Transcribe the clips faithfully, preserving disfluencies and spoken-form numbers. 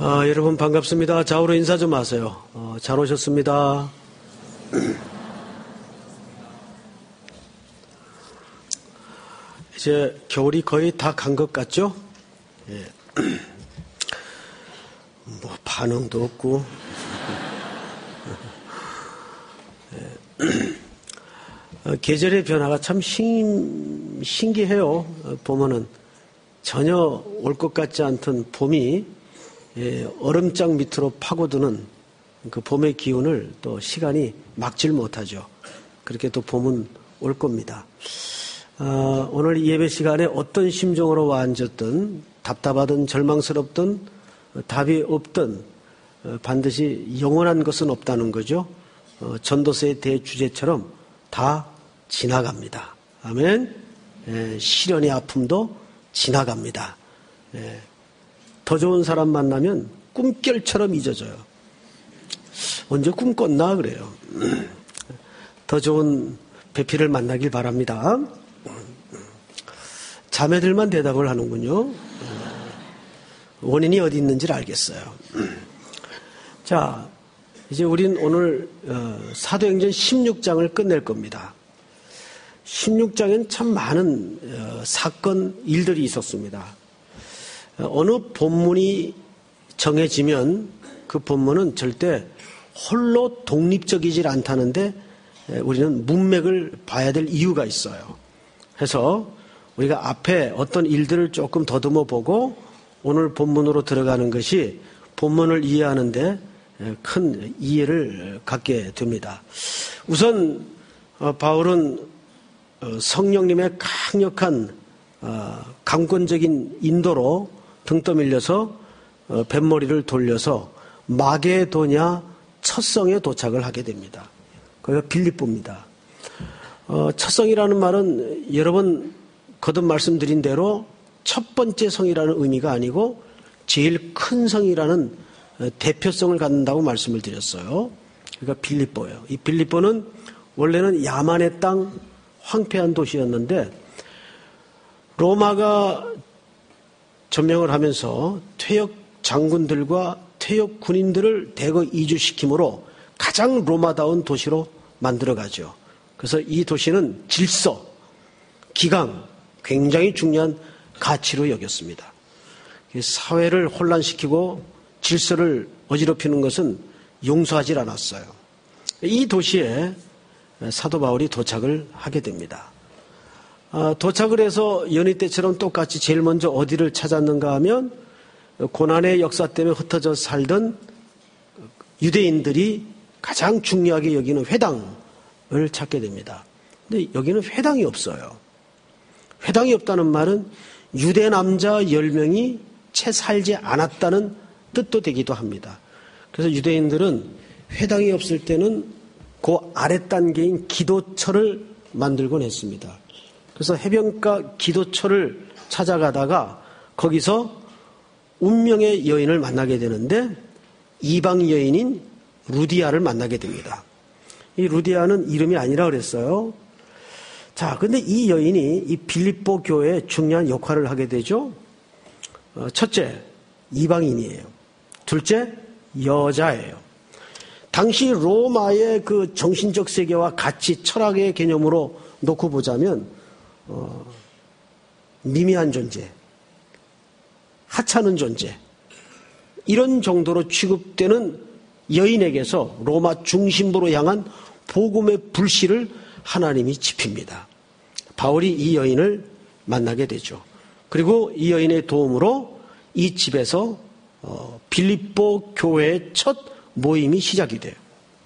아, 여러분 반갑습니다. 좌우로 인사 좀 하세요. 어, 잘 오셨습니다. 이제 겨울이 거의 다 간 것 같죠? 예. 뭐 반응도 없고. 예. 어, 계절의 변화가 참 신, 신기해요. 어, 보면은 전혀 올 것 같지 않던 봄이 예, 얼음장 밑으로 파고드는 그 봄의 기운을 또 시간이 막질 못하죠. 그렇게 또 봄은 올 겁니다. 어, 오늘 예배 시간에 어떤 심정으로 와 앉았든 답답하든 절망스럽든 답이 없든 어, 반드시 영원한 것은 없다는 거죠. 어, 전도서의 대주제처럼 다 지나갑니다. 아멘. 예, 시련의 아픔도 지나갑니다. 예, 더 좋은 사람 만나면 꿈결처럼 잊어져요. 언제 꿈 꿨나 그래요. 더 좋은 배필을 만나길 바랍니다. 자매들만 대답을 하는군요. 원인이 어디 있는지를 알겠어요. 자, 이제 우린 오늘 사도행전 십육 장을 끝낼 겁니다. 십육 장엔 참 많은 사건, 일들이 있었습니다. 어느 본문이 정해지면 그 본문은 절대 홀로 독립적이질 않다는데 우리는 문맥을 봐야 될 이유가 있어요. 그래서 우리가 앞에 어떤 일들을 조금 더듬어 보고 오늘 본문으로 들어가는 것이 본문을 이해하는데 큰 이해를 갖게 됩니다. 우선 바울은 성령님의 강력한 강권적인 인도로 등 떠밀려서 뱃머리를 돌려서 마게도냐 첫 성에 도착을 하게 됩니다. 거기가 빌립보입니다. 첫 성이라는 말은 여러 번 거듭 말씀드린 대로 첫 번째 성이라는 의미가 아니고 제일 큰 성이라는 대표성을 갖는다고 말씀을 드렸어요. 그러니까 빌립보예요. 이 빌립보는 원래는 야만의 땅 황폐한 도시였는데 로마가 점령을 하면서 퇴역 장군들과 퇴역 군인들을 대거 이주시킴으로 가장 로마다운 도시로 만들어가죠. 그래서 이 도시는 질서, 기강, 굉장히 중요한 가치로 여겼습니다. 사회를 혼란시키고 질서를 어지럽히는 것은 용서하지 않았어요. 이 도시에 사도 바울이 도착을 하게 됩니다. 도착을 해서 연희 때처럼 똑같이 제일 먼저 어디를 찾았는가 하면 고난의 역사 때문에 흩어져 살던 유대인들이 가장 중요하게 여기는 회당을 찾게 됩니다. 근데 여기는 회당이 없어요. 회당이 없다는 말은 유대 남자 열 명이 채 살지 않았다는 뜻도 되기도 합니다. 그래서 유대인들은 회당이 없을 때는 그 아랫단계인 기도처를 만들곤 했습니다. 그래서 해변가 기도처를 찾아가다가 거기서 운명의 여인을 만나게 되는데 이방 여인인 루디아를 만나게 됩니다. 이 루디아는 이름이 아니라 그랬어요. 자, 근데 이 여인이 이 빌립보 교회에 중요한 역할을 하게 되죠. 첫째, 이방인이에요. 둘째, 여자예요. 당시 로마의 그 정신적 세계와 가치, 철학의 개념으로 놓고 보자면 어, 미미한 존재, 하찮은 존재, 이런 정도로 취급되는 여인에게서 로마 중심부로 향한 복음의 불씨를 하나님이 지핍니다. 바울이 이 여인을 만나게 되죠. 그리고 이 여인의 도움으로 이 집에서 어, 빌립보 교회의 첫 모임이 시작이 돼요.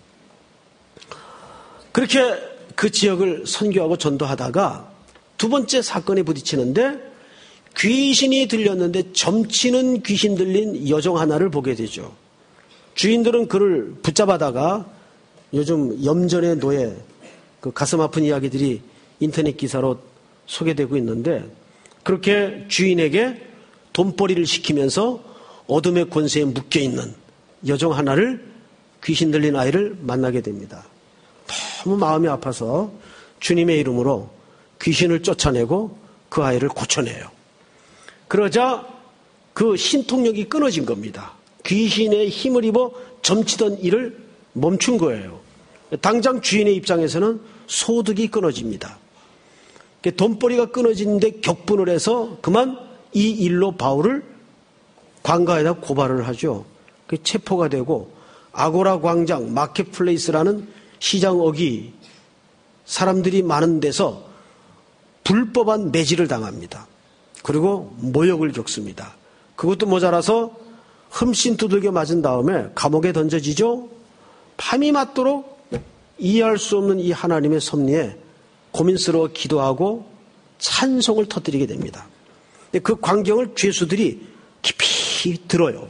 그렇게 그 지역을 선교하고 전도하다가 두 번째 사건에 부딪히는데 귀신이 들렸는데 점치는 귀신 들린 여종 하나를 보게 되죠. 주인들은 그를 붙잡아다가 요즘 염전의 노예, 그 가슴 아픈 이야기들이 인터넷 기사로 소개되고 있는데 그렇게 주인에게 돈벌이를 시키면서 어둠의 권세에 묶여있는 여종 하나를 귀신 들린 아이를 만나게 됩니다. 너무 마음이 아파서 주님의 이름으로 귀신을 쫓아내고 그 아이를 고쳐내요. 그러자 그 신통력이 끊어진 겁니다. 귀신의 힘을 입어 점치던 일을 멈춘 거예요. 당장 주인의 입장에서는 소득이 끊어집니다. 돈벌이가 끊어지는데 격분을 해서 그만 이 일로 바울을 관가에다 고발을 하죠. 그 체포가 되고 아고라 광장, 마켓플레이스라는 시장 어기 사람들이 많은 데서 불법한 매질을 당합니다. 그리고 모욕을 겪습니다. 그것도 모자라서 흠씬 두들겨 맞은 다음에 감옥에 던져지죠. 밤이 맞도록 이해할 수 없는 이 하나님의 섭리에 고민스러워 기도하고 찬송을 터뜨리게 됩니다. 그 광경을 죄수들이 깊이 들어요.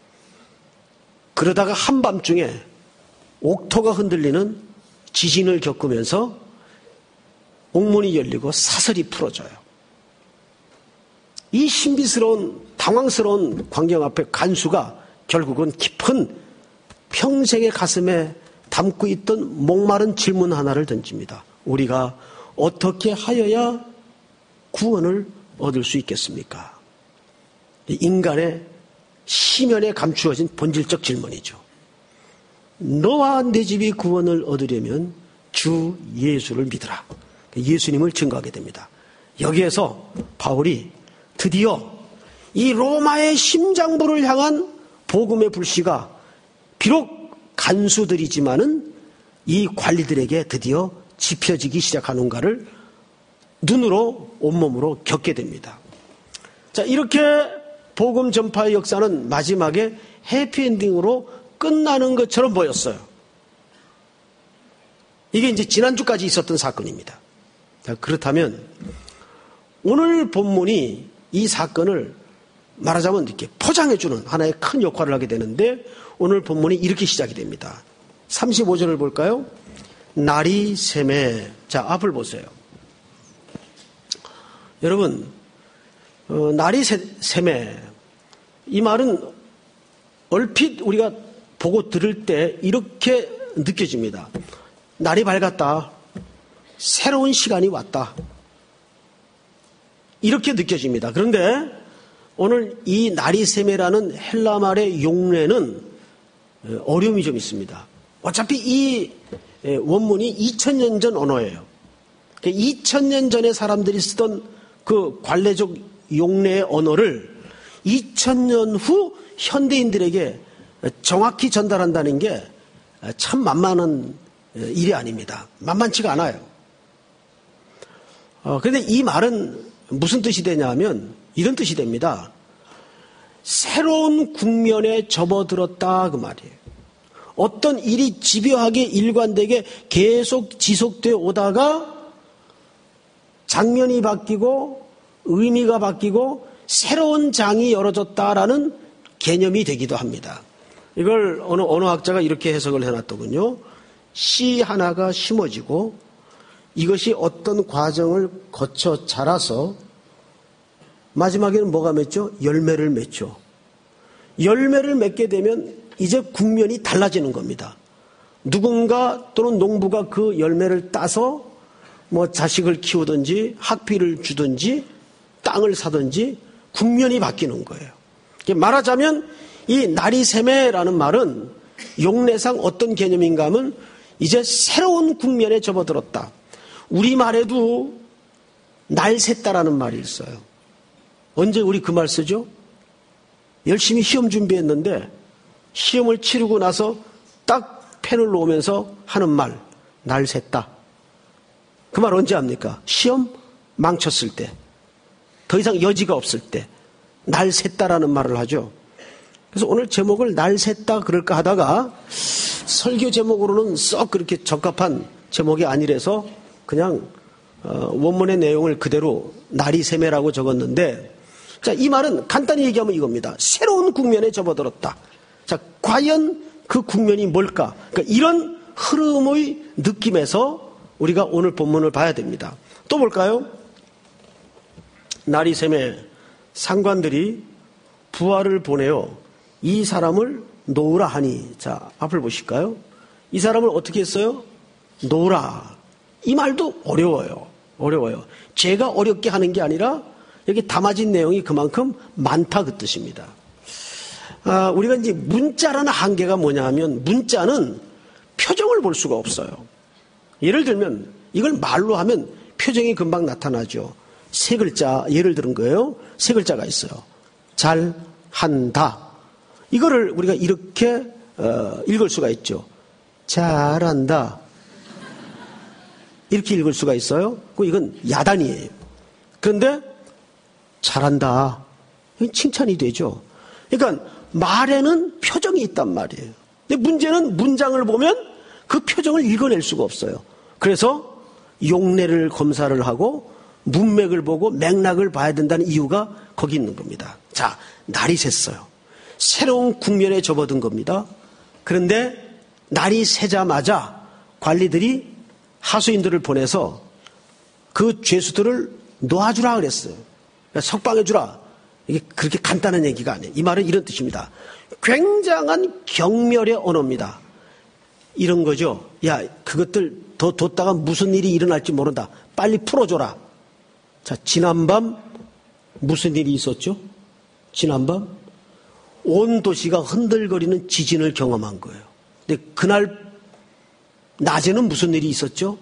그러다가 한밤중에 옥토가 흔들리는 지진을 겪으면서 옥문이 열리고 사슬이 풀어져요. 이 신비스러운 당황스러운 광경 앞에 간수가 결국은 깊은 평생의 가슴에 담고 있던 목마른 질문 하나를 던집니다. 우리가 어떻게 하여야 구원을 얻을 수 있겠습니까? 인간의 심연에 감추어진 본질적 질문이죠. 너와 내 집이 구원을 얻으려면 주 예수를 믿으라. 예수님을 증거하게 됩니다. 여기에서 바울이 드디어 이 로마의 심장부를 향한 복음의 불씨가 비록 간수들이지만은 이 관리들에게 드디어 지펴지기 시작하는가를 눈으로 온몸으로 겪게 됩니다. 자, 이렇게 복음 전파의 역사는 마지막에 해피엔딩으로 끝나는 것처럼 보였어요. 이게 이제 지난주까지 있었던 사건입니다. 자, 그렇다면 오늘 본문이 이 사건을 말하자면 이렇게 포장해주는 하나의 큰 역할을 하게 되는데 오늘 본문이 이렇게 시작이 됩니다. 삼십오 절을 볼까요? 날이 새매. 자, 앞을 보세요. 여러분, 어, 날이 새, 새매. 이 말은 얼핏 우리가 보고 들을 때 이렇게 느껴집니다. 날이 밝았다. 새로운 시간이 왔다. 이렇게 느껴집니다. 그런데 오늘 이 날이 새매라는 헬라 말의 용례는 어려움이 좀 있습니다. 어차피 이 원문이 이천 년 전 언어예요. 이천 년 전에 사람들이 쓰던 그 관례적 용례의 언어를 이천 년 후 현대인들에게 정확히 전달한다는 게 참 만만한 일이 아닙니다. 만만치가 않아요. 어, 그런데 이 말은 무슨 뜻이 되냐면 이런 뜻이 됩니다. 새로운 국면에 접어들었다 그 말이에요. 어떤 일이 집요하게 일관되게 계속 지속되어 오다가 장면이 바뀌고 의미가 바뀌고 새로운 장이 열어졌다라는 개념이 되기도 합니다. 이걸 어느 언어학자가 이렇게 해석을 해놨더군요. 씨 하나가 심어지고 이것이 어떤 과정을 거쳐 자라서 마지막에는 뭐가 맺죠? 열매를 맺죠. 열매를 맺게 되면 이제 국면이 달라지는 겁니다. 누군가 또는 농부가 그 열매를 따서 뭐 자식을 키우든지 학비를 주든지 땅을 사든지 국면이 바뀌는 거예요. 말하자면 이 나리세메라는 말은 용례상 어떤 개념인가 하면 이제 새로운 국면에 접어들었다. 우리말에도 날 샜다라는 말이 있어요. 언제 우리 그 말 쓰죠? 열심히 시험 준비했는데 시험을 치르고 나서 딱 펜을 놓으면서 하는 말, 날 샜다. 그 말 언제 합니까? 시험 망쳤을 때, 더 이상 여지가 없을 때 날 샜다라는 말을 하죠. 그래서 오늘 제목을 날 샜다 그럴까 하다가 설교 제목으로는 썩 그렇게 적합한 제목이 아니라서 그냥 원문의 내용을 그대로 날이 세매라고 적었는데, 자, 이 말은 간단히 얘기하면 이겁니다. 새로운 국면에 접어들었다. 자, 과연 그 국면이 뭘까? 그러니까 이런 흐름의 느낌에서 우리가 오늘 본문을 봐야 됩니다. 또 볼까요? 날이 세매 상관들이 부하를 보내어 이 사람을 놓으라 하니, 자, 앞을 보실까요? 이 사람을 어떻게 했어요? 놓으라. 이 말도 어려워요. 어려워요. 제가 어렵게 하는 게 아니라 여기 담아진 내용이 그만큼 많다 그 뜻입니다. 아, 우리가 이제 문자라는 한계가 뭐냐 하면 문자는 표정을 볼 수가 없어요. 예를 들면 이걸 말로 하면 표정이 금방 나타나죠. 세 글자 예를 들은 거예요. 세 글자가 있어요. 잘한다. 이거를 우리가 이렇게 어, 읽을 수가 있죠. 잘한다. 이렇게 읽을 수가 있어요. 이건 야단이에요. 그런데 잘한다. 이건 칭찬이 되죠. 그러니까 말에는 표정이 있단 말이에요. 근데 문제는 문장을 보면 그 표정을 읽어낼 수가 없어요. 그래서 용례를 검사를 하고 문맥을 보고 맥락을 봐야 된다는 이유가 거기 있는 겁니다. 자, 날이 샜어요. 새로운 국면에 접어든 겁니다. 그런데 날이 새자마자 관리들이 하수인들을 보내서 그 죄수들을 놓아주라 그랬어요. 그러니까 석방해주라. 이게 그렇게 간단한 얘기가 아니에요. 이 말은 이런 뜻입니다. 굉장한 경멸의 언어입니다. 이런 거죠. 야, 그것들 더 뒀다가 무슨 일이 일어날지 모른다. 빨리 풀어줘라. 자, 지난밤 무슨 일이 있었죠? 지난밤 온 도시가 흔들거리는 지진을 경험한 거예요. 근데 그날 낮에는 무슨 일이 있었죠?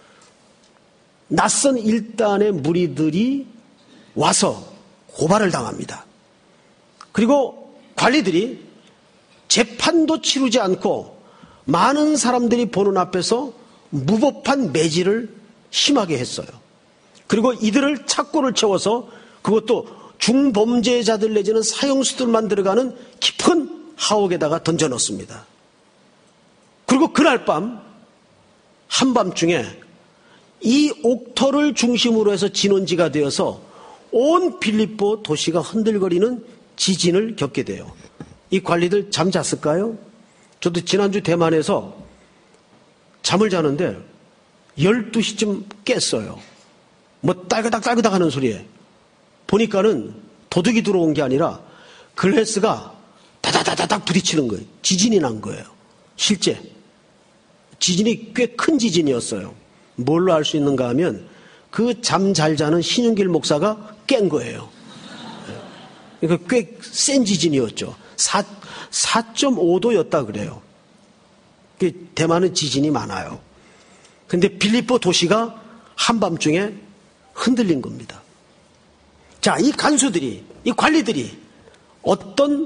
낯선 일단의 무리들이 와서 고발을 당합니다. 그리고 관리들이 재판도 치르지 않고 많은 사람들이 보는 앞에서 무법한 매질을 심하게 했어요. 그리고 이들을 착고를 채워서 그것도 중범죄자들 내지는 사형수들만 들어가는 깊은 하옥에다가 던져넣습니다. 그리고 그날 밤 한밤중에 이 옥터를 중심으로 해서 진원지가 되어서 온 빌립보 도시가 흔들거리는 지진을 겪게 돼요. 이 관리들 잠 잤을까요? 저도 지난주 대만에서 잠을 자는데 열두 시쯤 깼어요. 뭐 딸그닥 딸그닥 하는 소리에 보니까는 도둑이 들어온 게 아니라 글래스가 다다다다닥 부딪히는 거예요. 지진이 난 거예요. 실제 지진이 꽤 큰 지진이었어요. 뭘로 알 수 있는가 하면 그 잠 잘 자는 신윤길 목사가 깬 거예요. 그러니까 꽤 센 지진이었죠. 사 점 오 도였다 그래요. 대만은 지진이 많아요. 그런데 빌립보 도시가 한밤중에 흔들린 겁니다. 자, 이 간수들이, 이 관리들이 어떤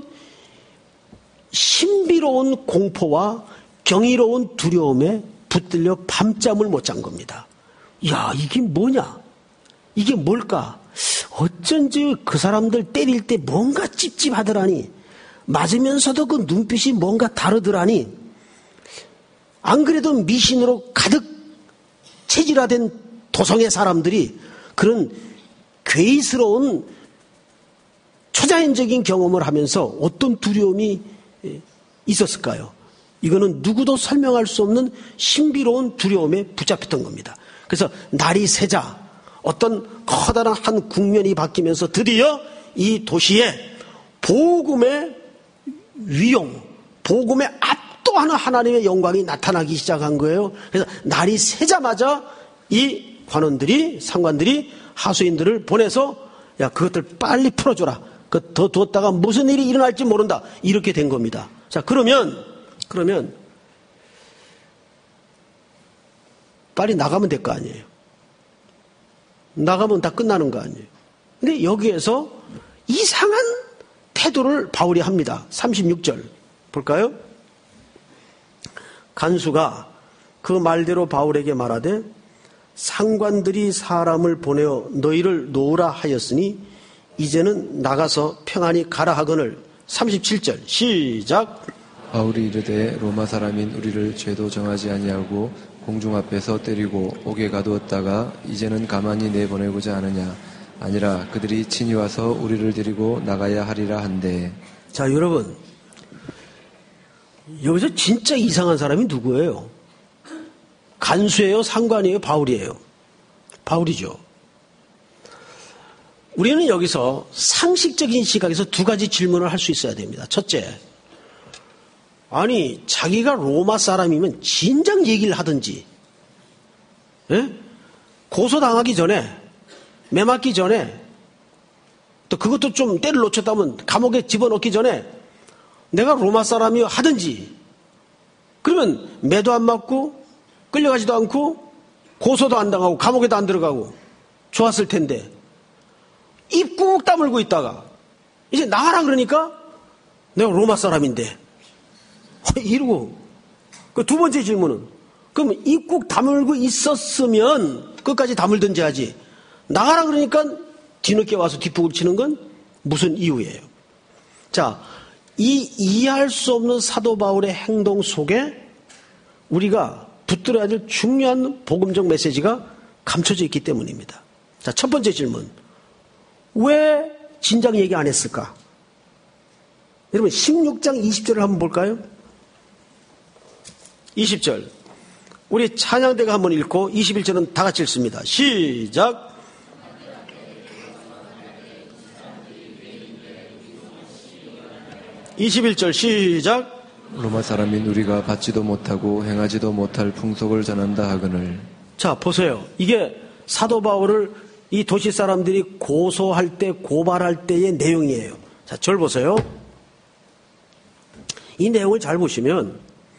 신비로운 공포와 경이로운 두려움에 붙들려 밤잠을 못 잔 겁니다. 야, 이게 뭐냐? 이게 뭘까? 어쩐지 그 사람들 때릴 때 뭔가 찝찝하더라니. 맞으면서도 그 눈빛이 뭔가 다르더라니. 안 그래도 미신으로 가득 체질화된 도성의 사람들이 그런 괴이스러운 초자연적인 경험을 하면서 어떤 두려움이 있었을까요? 이거는 누구도 설명할 수 없는 신비로운 두려움에 붙잡혔던 겁니다. 그래서 날이 새자 어떤 커다란 한 국면이 바뀌면서 드디어 이 도시에 복음의 위용, 복음의 압도하는 하나님의 영광이 나타나기 시작한 거예요. 그래서 날이 새자마자 이 관원들이, 상관들이 하수인들을 보내서 야, 그것들 빨리 풀어줘라. 그 더 뒀다가 무슨 일이 일어날지 모른다. 이렇게 된 겁니다. 자, 그러면 그러면 빨리 나가면 될 거 아니에요. 나가면 다 끝나는 거 아니에요. 근데 여기에서 이상한 태도를 바울이 합니다. 삼십육 절 볼까요? 간수가 그 말대로 바울에게 말하되 상관들이 사람을 보내어 너희를 놓으라 하였으니 이제는 나가서 평안히 가라 하거늘. 삼십칠 절 시작. 바울이 이르되 로마 사람인 우리를 죄도 정하지 아니하고 공중 앞에서 때리고 옥에 가두었다가 이제는 가만히 내보내고자 하느냐. 아니라 그들이 친히 와서 우리를 데리고 나가야 하리라 한대. 자, 여러분, 여기서 진짜 이상한 사람이 누구예요? 간수예요? 상관이에요? 바울이에요? 바울이죠. 우리는 여기서 상식적인 시각에서 두 가지 질문을 할 수 있어야 됩니다. 첫째, 아니 자기가 로마 사람이면 진작 얘기를 하든지, 예? 고소당하기 전에, 매 맞기 전에, 또 그것도 좀 때를 놓쳤다면 감옥에 집어넣기 전에 내가 로마 사람이 하든지 그러면 매도 안 맞고 끌려가지도 않고 고소도 안 당하고 감옥에도 안 들어가고 좋았을 텐데 입 꾹 다물고 있다가 이제 나가라 그러니까 내가 로마 사람인데 이러고 그 두 번째 질문은 그럼 입 꾹 다물고 있었으면 끝까지 다물든지 하지 나가라 그러니까 뒤늦게 와서 뒷북을 치는 건 무슨 이유예요? 자, 이 이해할 수 없는 사도 바울의 행동 속에 우리가 붙들어야 될 중요한 복음적 메시지가 감춰져 있기 때문입니다. 자, 첫 번째 질문. 왜 진작 얘기 안 했을까? 여러분 십육 장 이십 절을 한번 볼까요? 이십 절. 우리 찬양대가 한번 읽고 이십일 절은 다 같이 읽습니다. 시작. 이십일 절 시작. 로마 사람인 우리가 받지도 못하고 행하지도 못할 풍속을 전한다 하거늘. 자, 보세요. 이게 사도 바울을 이 도시 사람들이 고소할 때, 고발할 때의 내용이에요. 자, 절 보세요. 이 내용을 잘 보시면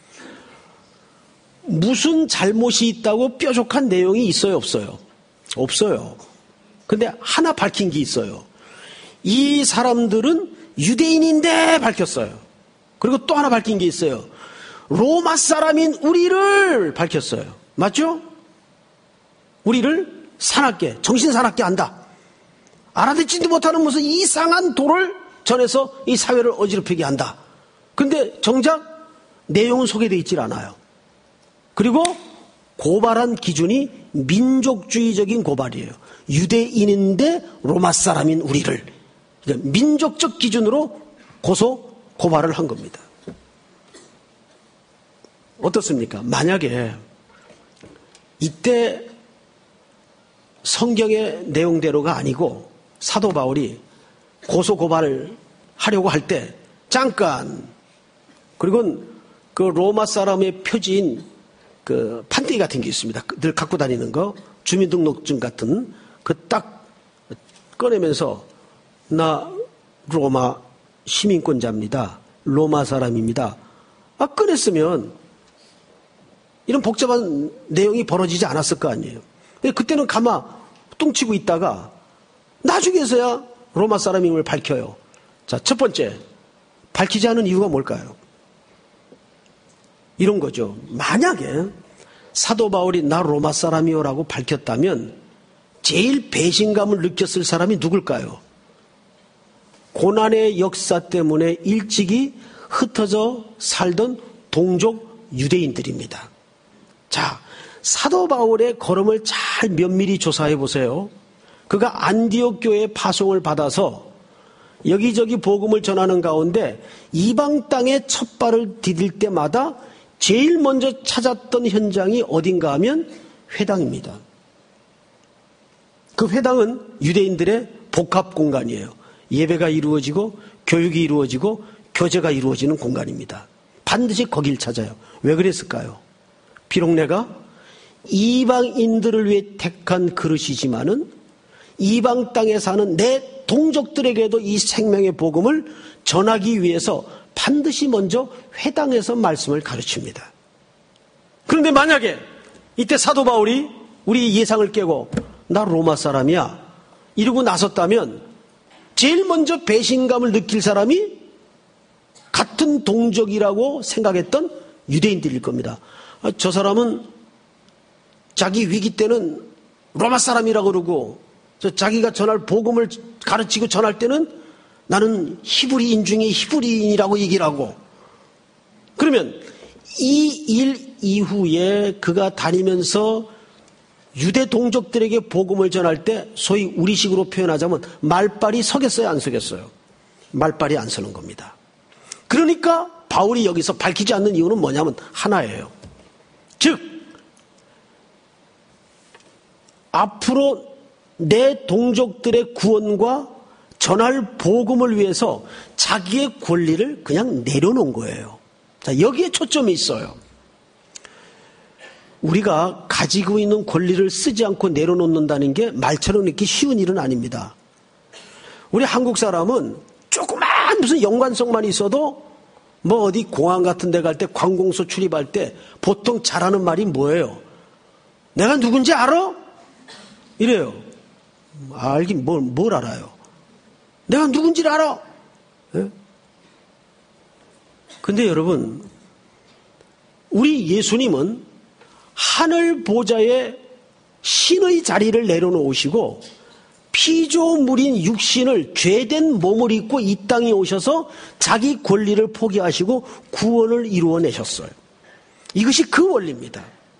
무슨 잘못이 있다고 뾰족한 내용이 있어요, 없어요? 없어요. 근데 하나 밝힌 게 있어요. 이 사람들은 유대인인데 밝혔어요. 그리고 또 하나 밝힌 게 있어요. 로마 사람인 우리를 밝혔어요. 맞죠? 우리를 사납게, 정신 사납게 한다. 알아듣지도 못하는 무슨 이상한 도를 전해서 이 사회를 어지럽히게 한다. 근데 정작 내용은 소개되어 있질 않아요. 그리고 고발한 기준이 민족주의적인 고발이에요. 유대인인데 로마 사람인 우리를. 그러니까 민족적 기준으로 고소, 고발을 한 겁니다. 어떻습니까? 만약에 이때 성경의 내용대로가 아니고 사도 바울이 고소, 고발을 하려고 할 때 잠깐 그리고 그 로마 사람의 표지인 그 판때기 같은 게 있습니다. 늘 갖고 다니는 거 주민등록증 같은 그 딱 꺼내면서 나 로마 시민권자입니다. 로마 사람입니다. 아, 꺼냈으면 이런 복잡한 내용이 벌어지지 않았을 거 아니에요. 그때는 가마 뚱치고 있다가 나중에서야 로마 사람임을 밝혀요. 자, 첫 번째 밝히지 않은 이유가 뭘까요? 이런 거죠. 만약에 사도 바울이 나 로마 사람이요라고 밝혔다면 제일 배신감을 느꼈을 사람이 누굴까요? 고난의 역사 때문에 일찍이 흩어져 살던 동족 유대인들입니다. 자, 사도 바울의 걸음을 잘 면밀히 조사해 보세요. 그가 안디옥 교회의 파송을 받아서 여기저기 복음을 전하는 가운데 이방 땅에 첫 발을 디딜 때마다 제일 먼저 찾았던 현장이 어딘가 하면 회당입니다. 그 회당은 유대인들의 복합 공간이에요. 예배가 이루어지고 교육이 이루어지고 교제가 이루어지는 공간입니다. 반드시 거길 찾아요. 왜 그랬을까요? 비록 내가 이방인들을 위해 택한 그릇이지만은 이방 땅에 사는 내 동족들에게도 이 생명의 복음을 전하기 위해서 반드시 먼저 회당에서 말씀을 가르칩니다. 그런데 만약에 이때 사도 바울이 우리 예상을 깨고 나 로마 사람이야 이러고 나섰다면 제일 먼저 배신감을 느낄 사람이 같은 동족이라고 생각했던 유대인들일 겁니다. 아, 저 사람은 자기 위기 때는 로마 사람이라고 그러고 저 자기가 전할 복음을 가르치고 전할 때는 나는 히브리인 중에 히브리인이라고 얘기를 하고 그러면 이 일 이후에 그가 다니면서 유대 동족들에게 복음을 전할 때 소위 우리식으로 표현하자면 말빨이 서겠어요, 안 서겠어요? 말빨이 안 서는 겁니다. 그러니까 바울이 여기서 밝히지 않는 이유는 뭐냐면 하나예요. 즉 앞으로 내 동족들의 구원과 전할 복음을 위해서 자기의 권리를 그냥 내려놓은 거예요. 자, 여기에 초점이 있어요. 우리가 가지고 있는 권리를 쓰지 않고 내려놓는다는 게 말처럼 이렇게 쉬운 일은 아닙니다. 우리 한국 사람은 조그만 무슨 연관성만 있어도 뭐 어디 공항 같은 데 갈 때 관공서 출입할 때 보통 잘하는 말이 뭐예요? 내가 누군지 알아? 이래요. 알긴 뭘, 뭘 알아요? 내가 누군지를 알아? 예? 근데 여러분, 우리 예수님은 하늘 보좌에 신의 자리를 내려놓으시고 피조물인 육신을 죄된 몸을 입고 이 땅에 오셔서 자기 권리를 포기하시고 구원을 이루어내셨어요. 이것이 그 원리입니다.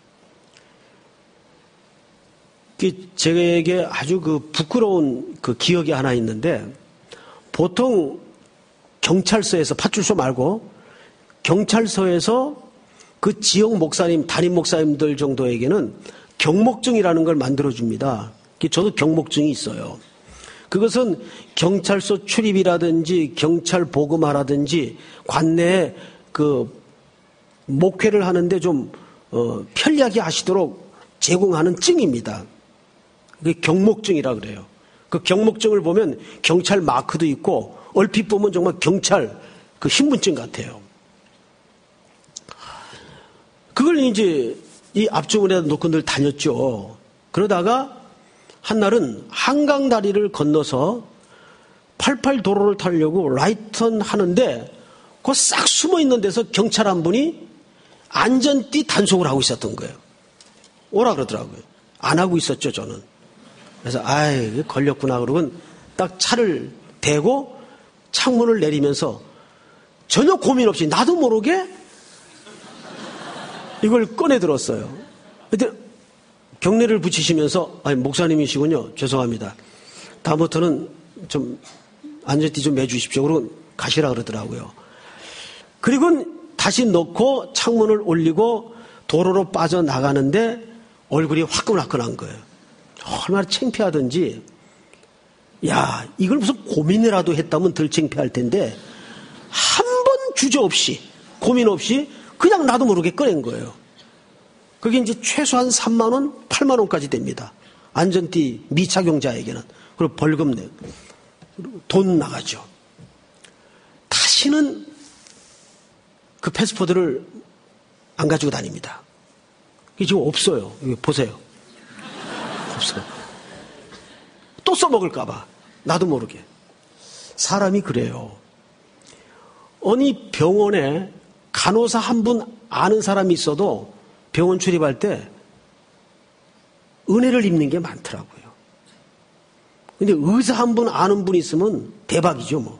제게 아주 그 부끄러운 그 기억이 하나 있는데, 보통 경찰서에서, 파출소 말고 경찰서에서 그 지역 목사님, 담임 목사님들 정도에게는 경목증이라는 걸 만들어줍니다. 저도 경목증이 있어요. 그것은 경찰서 출입이라든지 경찰 보고마라든지 관내에 그 목회를 하는데 좀 어, 편리하게 하시도록 제공하는 증입니다. 그게 경목증이라 그래요. 그 경목증을 보면 경찰 마크도 있고 얼핏 보면 정말 경찰 그 신분증 같아요. 그걸 이제 이 앞주머니에다 놓고 늘 다녔죠. 그러다가 한날은 한강 다리를 건너서 팔십팔 도로를 타려고 라이턴 하는데 그 싹 숨어 있는 데서 경찰 한 분이 안전띠 단속을 하고 있었던 거예요. 오라 그러더라고요. 안 하고 있었죠, 저는. 그래서 아이 걸렸구나 그러고 딱 차를 대고 창문을 내리면서 전혀 고민 없이 나도 모르게 이걸 꺼내 들었어요. 근데 경례를 붙이시면서 아니 목사님이시군요. 죄송합니다. 다음부터는 좀 안전띠 좀 매주십시오. 그러고 가시라 그러더라고요. 그리고 다시 넣고 창문을 올리고 도로로 빠져나가는데 얼굴이 화끈화끈한 거예요. 얼마나 창피하든지, 야 이걸 무슨 고민이라도 했다면 덜 창피할 텐데 한 번 주저없이 고민 없이 그냥 나도 모르게 꺼낸 거예요. 그게 이제 최소한 삼만 원, 팔만 원까지 됩니다. 안전띠 미착용자에게는. 그리고 벌금 내, 돈 나가죠. 다시는 그 패스포드를 안 가지고 다닙니다. 이게 지금 없어요. 여기 보세요. 없어요. 또 써먹을까봐. 나도 모르게. 사람이 그래요. 어느 병원에 간호사 한 분 아는 사람이 있어도 병원 출입할 때 은혜를 입는 게 많더라고요. 근데 의사 한 분 아는 분이 있으면 대박이죠, 뭐.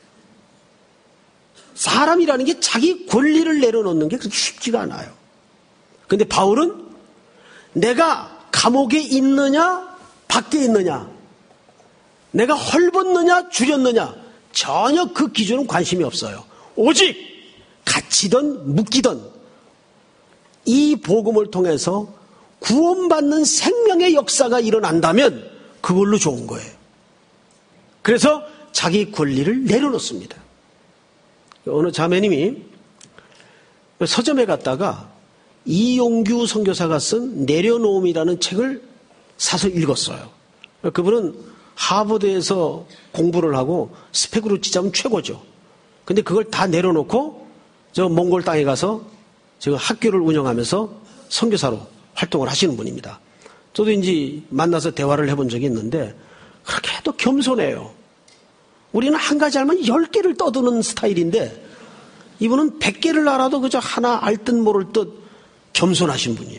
사람이라는 게 자기 권리를 내려놓는 게 그렇게 쉽지가 않아요. 근데 바울은 내가 감옥에 있느냐, 밖에 있느냐, 내가 헐벗느냐, 줄였느냐, 전혀 그 기준은 관심이 없어요. 오직 갇히든 묶이든 이 복음을 통해서 구원받는 생명의 역사가 일어난다면 그걸로 좋은 거예요. 그래서 자기 권리를 내려놓습니다. 어느 자매님이 서점에 갔다가 이용규 선교사가 쓴 내려놓음이라는 책을 사서 읽었어요. 그분은 하버드에서 공부를 하고 스펙으로 치자면 최고죠. 근데 그걸 다 내려놓고 저 몽골 땅에 가서 지금 학교를 운영하면서 선교사로 활동을 하시는 분입니다. 저도 이제 만나서 대화를 해본 적이 있는데 그렇게 또 겸손해요. 우리는 한 가지 알면 열 개를 떠드는 스타일인데 이분은 백 개를 알아도 그저 하나 알 듯 모를 듯 겸손하신 분이에요.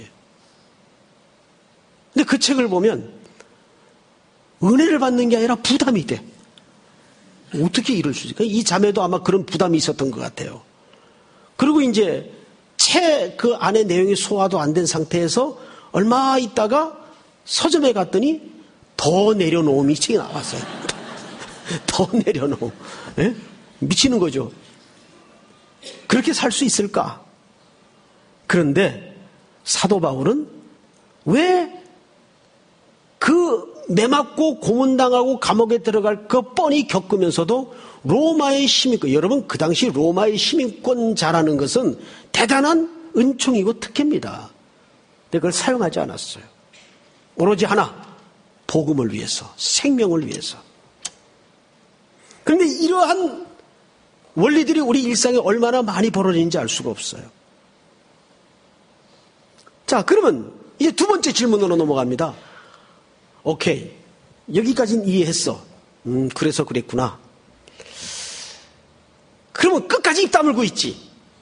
근데 그 책을 보면 은혜를 받는 게 아니라 부담이 돼. 어떻게 이럴 수 있을까? 이 자매도 아마 그런 부담이 있었던 것 같아요. 그리고 이제 채 그 안에 내용이 소화도 안 된 상태에서 얼마 있다가 서점에 갔더니 더 내려놓음이 책이 나왔어요. 더 내려놓음. 예? 미치는 거죠. 그렇게 살 수 있을까? 그런데 사도 바울은 왜 그 매맞고 고문당하고 감옥에 들어갈 그 뻔히 겪으면서도 로마의 시민권, 여러분 그 당시 로마의 시민권자라는 것은 대단한 은총이고 특혜입니다. 근데 그걸 사용하지 않았어요. 오로지 하나, 복음을 위해서, 생명을 위해서. 그런데 이러한 원리들이 우리 일상에 얼마나 많이 벌어지는지 알 수가 없어요. 자, 그러면 이제 두 번째 질문으로 넘어갑니다. 오케이. 여기까지는 이해했어. 음, 그래서 그랬구나. 그러면 끝까지 입 다물고 있지.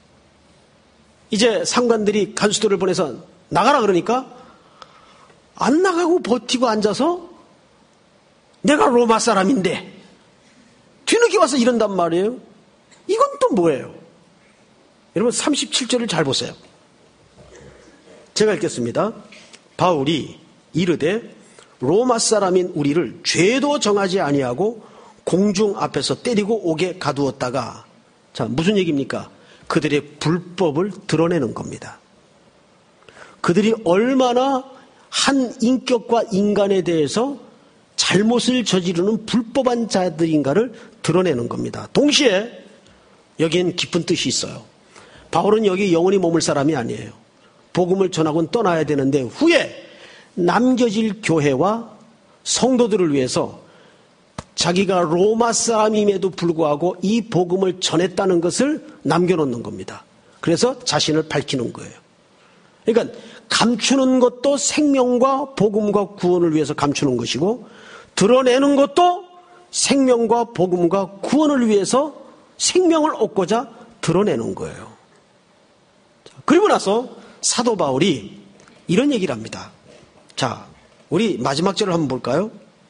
이제 상관들이 간수들을 보내서 나가라 그러니까 안 나가고 버티고 앉아서 내가 로마 사람인데 뒤늦게 와서 이런단 말이에요. 이건 또 뭐예요? 여러분 삼십칠 절을 잘 보세요. 제가 읽겠습니다. 바울이 이르되 로마 사람인 우리를 죄도 정하지 아니하고 공중 앞에서 때리고 옥에 가두었다가, 자, 무슨 얘기입니까? 그들의 불법을 드러내는 겁니다. 그들이 얼마나 한 인격과 인간에 대해서 잘못을 저지르는 불법한 자들인가를 드러내는 겁니다. 동시에 여기엔 깊은 뜻이 있어요. 바울은 여기 영원히 머물 사람이 아니에요. 복음을 전하고는 떠나야 되는데 후에 남겨질 교회와 성도들을 위해서 자기가 로마 사람임에도 불구하고 이 복음을 전했다는 것을 남겨놓는 겁니다. 그래서 자신을 밝히는 거예요. 그러니까 감추는 것도 생명과 복음과 구원을 위해서 감추는 것이고, 드러내는 것도 생명과 복음과 구원을 위해서 생명을 얻고자 드러내는 거예요. 그리고 나서 사도 바울이 이런 얘기를 합니다. 자, 우리 마지막 절을 한번 볼까요?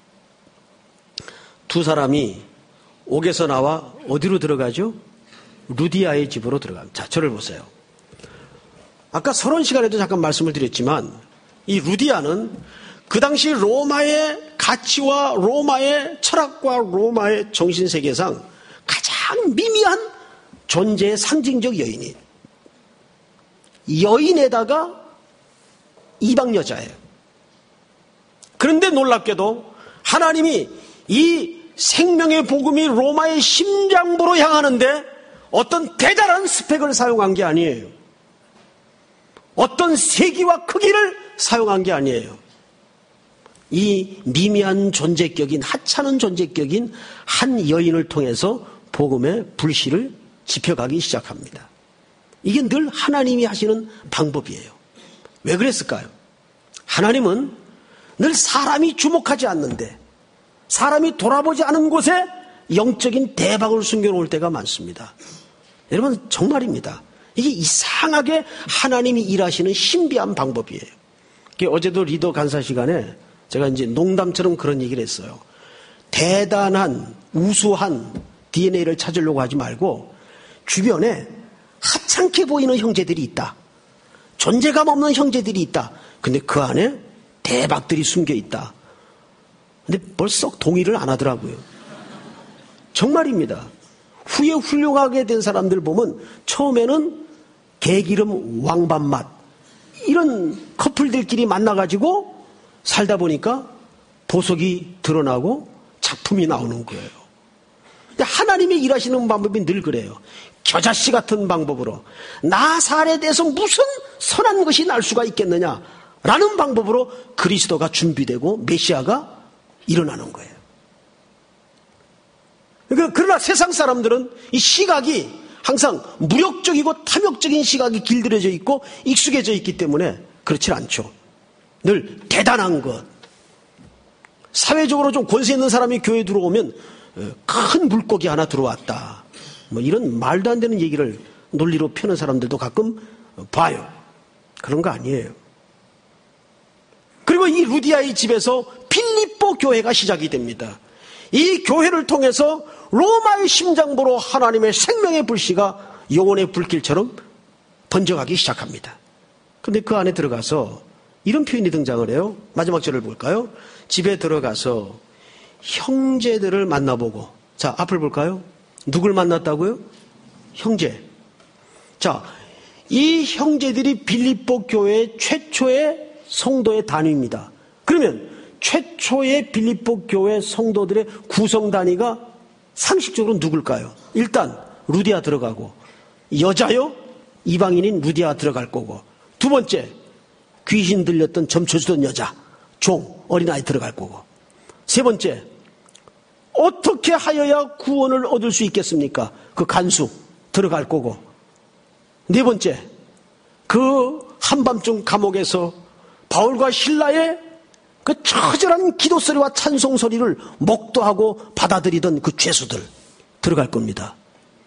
두 사람이 옥에서 나와 어디로 들어가죠? 루디아의 집으로 들어갑니다. 자, 저를 보세요. 아까 서론 시간에도 잠깐 말씀을 드렸지만 이 루디아는 그 당시 로마의 가치와 로마의 철학과 로마의 정신세계상 가장 미미한 존재의 상징적 여인이에요. 여인에다가 이방 여자예요. 그런데 놀랍게도 하나님이 이 생명의 복음이 로마의 심장부로 향하는데 어떤 대단한 스펙을 사용한 게 아니에요. 어떤 세기와 크기를 사용한 게 아니에요. 이 미미한 존재격인, 하찮은 존재격인 한 여인을 통해서 복음의 불씨를 지펴가기 시작합니다. 이게 늘 하나님이 하시는 방법이에요. 왜 그랬을까요? 하나님은 늘 사람이 주목하지 않는데, 사람이 돌아보지 않은 곳에 영적인 대박을 숨겨놓을 때가 많습니다. 여러분 정말입니다. 이게 이상하게 하나님이 일하시는 신비한 방법이에요. 어제도 리더 간사 시간에 제가 이제 농담처럼 그런 얘기를 했어요. 대단한 우수한 디엔에이를 찾으려고 하지 말고 주변에 하찮게 보이는 형제들이 있다. 존재감 없는 형제들이 있다. 근데 그 안에 대박들이 숨겨 있다. 근데 벌써 동의를 안 하더라고요. 정말입니다. 후에 훌륭하게 된 사람들 보면 처음에는 개기름 왕밥맛 이런 커플들끼리 만나가지고 살다 보니까 보석이 드러나고 작품이 나오는 거예요. 근데 하나님이 일하시는 방법이 늘 그래요. 겨자씨 같은 방법으로 나살에 대해서 무슨 선한 것이 날 수가 있겠느냐라는 방법으로 그리스도가 준비되고 메시아가 일어나는 거예요. 그러나 세상 사람들은 이 시각이 항상 무력적이고 탐욕적인 시각이 길들여져 있고 익숙해져 있기 때문에 그렇지 않죠. 늘 대단한 것. 사회적으로 좀 권세 있는 사람이 교회에 들어오면 큰 물고기 하나 들어왔다. 뭐 이런 말도 안 되는 얘기를 논리로 펴는 사람들도 가끔 봐요. 그런 거 아니에요. 그리고 이 루디아의 집에서 필리포 교회가 시작이 됩니다. 이 교회를 통해서 로마의 심장부로 하나님의 생명의 불씨가 영혼의 불길처럼 번져가기 시작합니다. 그런데 그 안에 들어가서 이런 표현이 등장을 해요. 마지막 절을 볼까요? 집에 들어가서 형제들을 만나보고, 자, 앞을 볼까요? 누굴 만났다고요? 형제. 자, 이 형제들이 빌립보 교회의 최초의 성도의 단위입니다. 그러면 최초의 빌립보 교회 성도들의 구성 단위가 상식적으로 누굴까요? 일단 루디아 들어가고, 여자요? 이방인인 루디아 들어갈 거고, 두 번째 귀신 들렸던 점쳐주던 여자, 종, 어린아이 들어갈 거고, 세 번째 어떻게 하여야 구원을 얻을 수 있겠습니까? 그 간수 들어갈 거고. 네 번째, 그 한밤중 감옥에서 바울과 실라의 그 처절한 기도 소리와 찬송 소리를 목도하고 받아들이던 그 죄수들 들어갈 겁니다.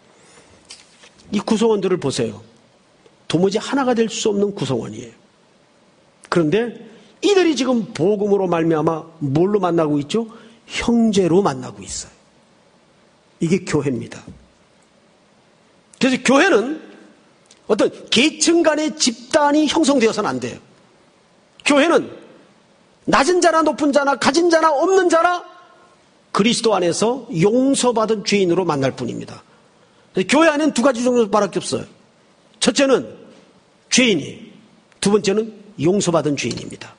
이 구성원들을 보세요. 도무지 하나가 될 수 없는 구성원이에요. 그런데 이들이 지금 복음으로 말미암아 뭘로 만나고 있죠? 형제로 만나고 있어요. 이게 교회입니다. 그래서 교회는 어떤 계층 간의 집단이 형성되어서는 안 돼요. 교회는 낮은 자나 높은 자나 가진 자나 없는 자나 그리스도 안에서 용서받은 죄인으로 만날 뿐입니다. 교회 안에는 두 가지 정도밖에 없어요. 첫째는 죄인이, 두 번째는 용서받은 죄인입니다.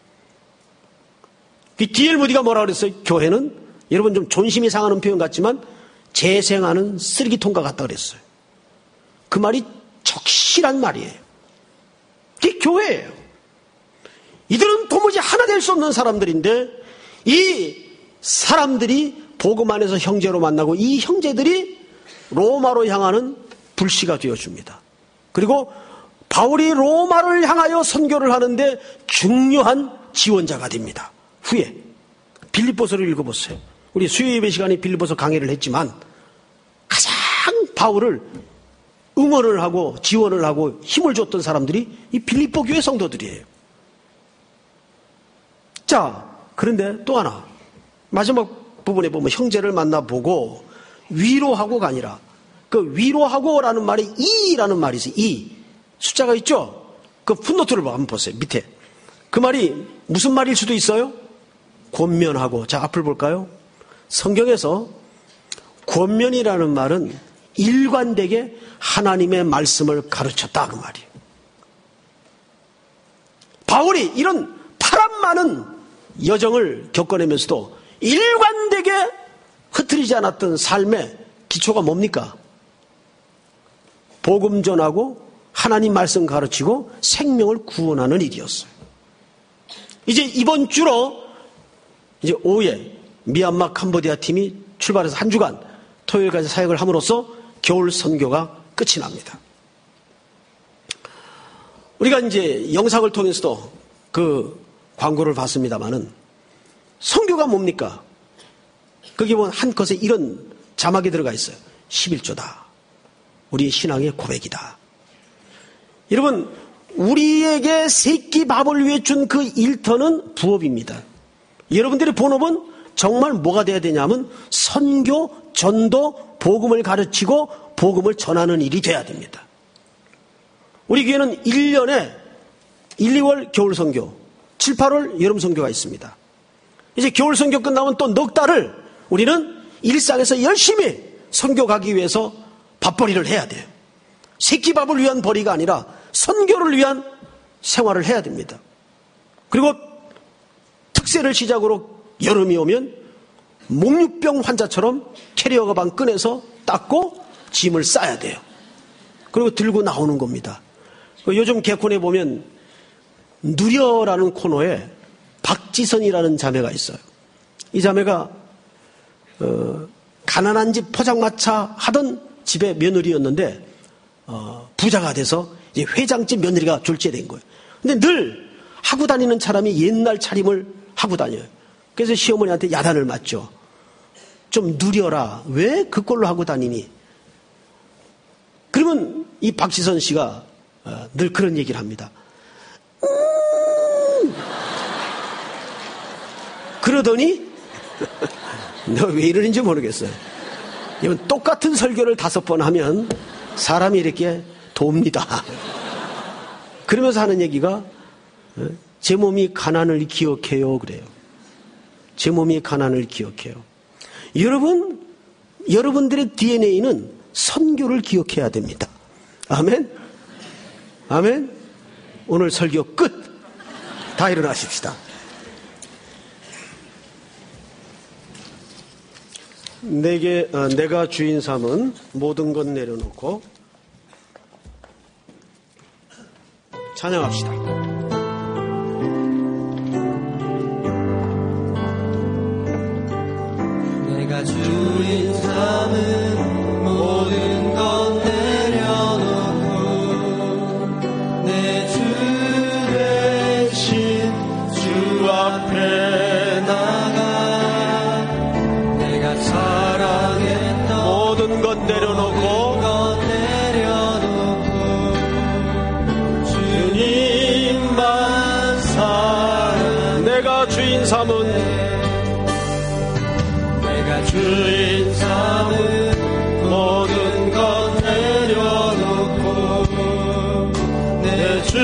디 엘 무디가 뭐라 그랬어요? 교회는, 여러분 좀 존심이 상하는 표현 같지만 재생하는 쓰레기통과 같다 그랬어요. 그 말이 적실한 말이에요. 그게 교회예요. 이들은 도무지 하나 될 수 없는 사람들인데 이 사람들이 복음 안에서 형제로 만나고 이 형제들이 로마로 향하는 불씨가 되어줍니다. 그리고 바울이 로마를 향하여 선교를 하는데 중요한 지원자가 됩니다. 후에 빌립보서를 읽어보세요. 우리 수요예배 시간에 빌립보서 강의를 했지만 가장 바울을 응원을 하고 지원을 하고 힘을 줬던 사람들이 이 빌립보 교회 성도들이에요. 자, 그런데 또 하나 마지막 부분에 보면 형제를 만나보고 위로하고가 아니라 그 위로하고라는 말에 이라는 말이 있어요. 이 숫자가 있죠? 그 풋노트를 한번 보세요. 밑에 그 말이 무슨 말일 수도 있어요? 권면하고. 자, 앞을 볼까요? 성경에서 권면이라는 말은 일관되게 하나님의 말씀을 가르쳤다 그 말이에요. 바울이 이런 파란 많은 여정을 겪어내면서도 일관되게 흐트리지 않았던 삶의 기초가 뭡니까? 복음 전하고 하나님 말씀 가르치고 생명을 구원하는 일이었어요. 이제 이번 주로 이제 오후에 미얀마 캄보디아 팀이 출발해서 한 주간 토요일까지 사역을 함으로써 겨울 선교가 끝이 납니다. 우리가 이제 영상을 통해서도 그 광고를 봤습니다마는 선교가 뭡니까? 거기 보면 한 컷에 이런 자막이 들어가 있어요. 십일조다. 우리 신앙의 고백이다. 여러분, 우리에게 새끼 밥을 위해 준 그 일터는 부업입니다. 여러분들의 본업은 정말 뭐가 돼야 되냐면 선교, 전도, 복음을 가르치고 복음을 전하는 일이 돼야 됩니다. 우리 교회는 일 년에 일, 이월 겨울 선교, 칠, 팔월 여름 선교가 있습니다. 이제 겨울 선교 끝나면 또 넉 달을 우리는 일상에서 열심히 선교 가기 위해서 밥벌이를 해야 돼요. 새끼밥을 위한 벌이가 아니라 선교를 위한 생활을 해야 됩니다. 그리고 특세를 시작으로 여름이 오면 목류병 환자처럼 캐리어 가방 꺼내서 닦고 짐을 싸야 돼요. 그리고 들고 나오는 겁니다. 요즘 개콘에 보면 누려라는 코너에 박지선이라는 자매가 있어요. 이 자매가 어, 가난한 집 포장마차 하던 집의 며느리였는데 어, 부자가 돼서 이제 회장집 며느리가 졸지된 거예요. 근데 늘 하고 다니는 사람이 옛날 차림을 하고 다녀요. 그래서 시어머니한테 야단을 맞죠. 좀 누려라. 왜 그 꼴로 하고 다니니? 그러면 이 박지선 씨가 어, 늘 그런 얘기를 합니다. 음~ 그러더니 너 왜 이러는지 모르겠어요. 이건 똑같은 설교를 다섯 번 하면 사람이 이렇게 돕니다. 그러면서 하는 얘기가 제 몸이 가난을 기억해요 그래요. 제 몸이 가난을 기억해요. 여러분, 여러분들의 디엔에이는 선교를 기억해야 됩니다. 아멘? 아멘? 오늘 설교 끝! 다 일어나십시다. 내게, 어, 내가 주인 삼은 모든 것 내려놓고 찬양합시다. 내가 주인 삼은 모든 것 내려놓고 내 주 대신 주 앞에 나가 내가 사랑했던 모든 것 내려놓고 주인 삼은 내가 주인 삼은 모든 것 내려놓고 내 주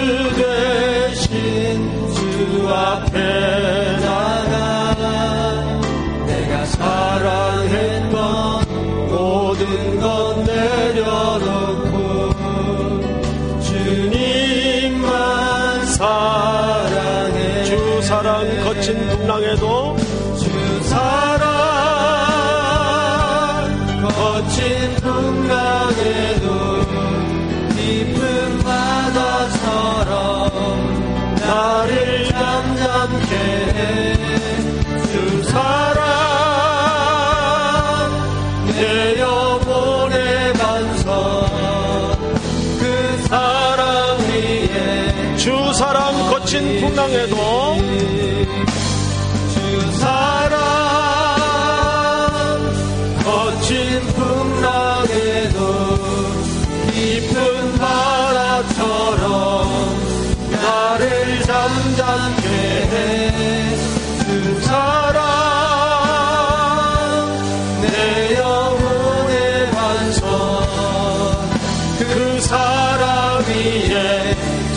대신 주 앞에 나가 내가 사랑했던 모든 것 내려놓고 주님만 사랑해 주 사랑 거친 풍랑에도 주 사랑 거친 풍랑에도 깊은 바다처럼 나를 잠잠케 해 주 사랑 내 영혼의 반석 그 사랑 위에 주 사랑 거친 풍랑에도 주 사랑 거친 풍랑에도 깊은 바다처럼 나를 잠잠케 해 주 사랑 내 영혼의 반석 그 사랑 위에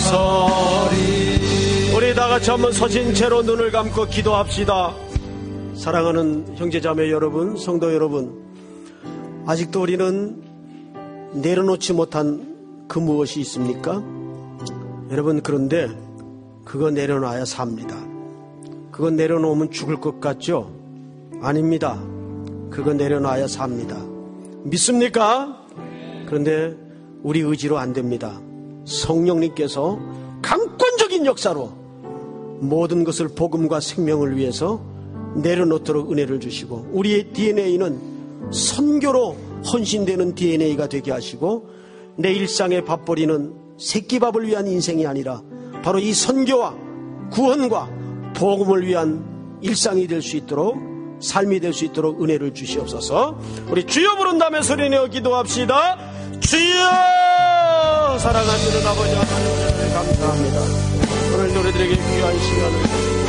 서리. 우리 다같이 한번 서신 채로 눈을 감고 기도합시다. 사랑하는 형제자매 여러분, 성도 여러분, 아직도 우리는 내려놓지 못한 그 무엇이 있습니까? 여러분, 그런데 그거 내려놔야 삽니다. 그거 내려놓으면 죽을 것 같죠? 아닙니다. 그거 내려놔야 삽니다. 믿습니까? 그런데 우리 의지로 안 됩니다. 성령님께서 강권적인 역사로 모든 것을 복음과 생명을 위해서 내려놓도록 은혜를 주시고 우리의 디엔에이는 선교로 헌신되는 디엔에이가 되게 하시고 내 일상에 밥벌이는 새끼밥을 위한 인생이 아니라 바로 이 선교와 구원과 복음을 위한 일상이 될 수 있도록 삶이 될 수 있도록 은혜를 주시옵소서. 우리 주여 부른 다음에 소리내어 기도합시다. 주여! 사랑하시는 아버지 하나님 감사합니다. 오늘 너희들에게 귀한 시간을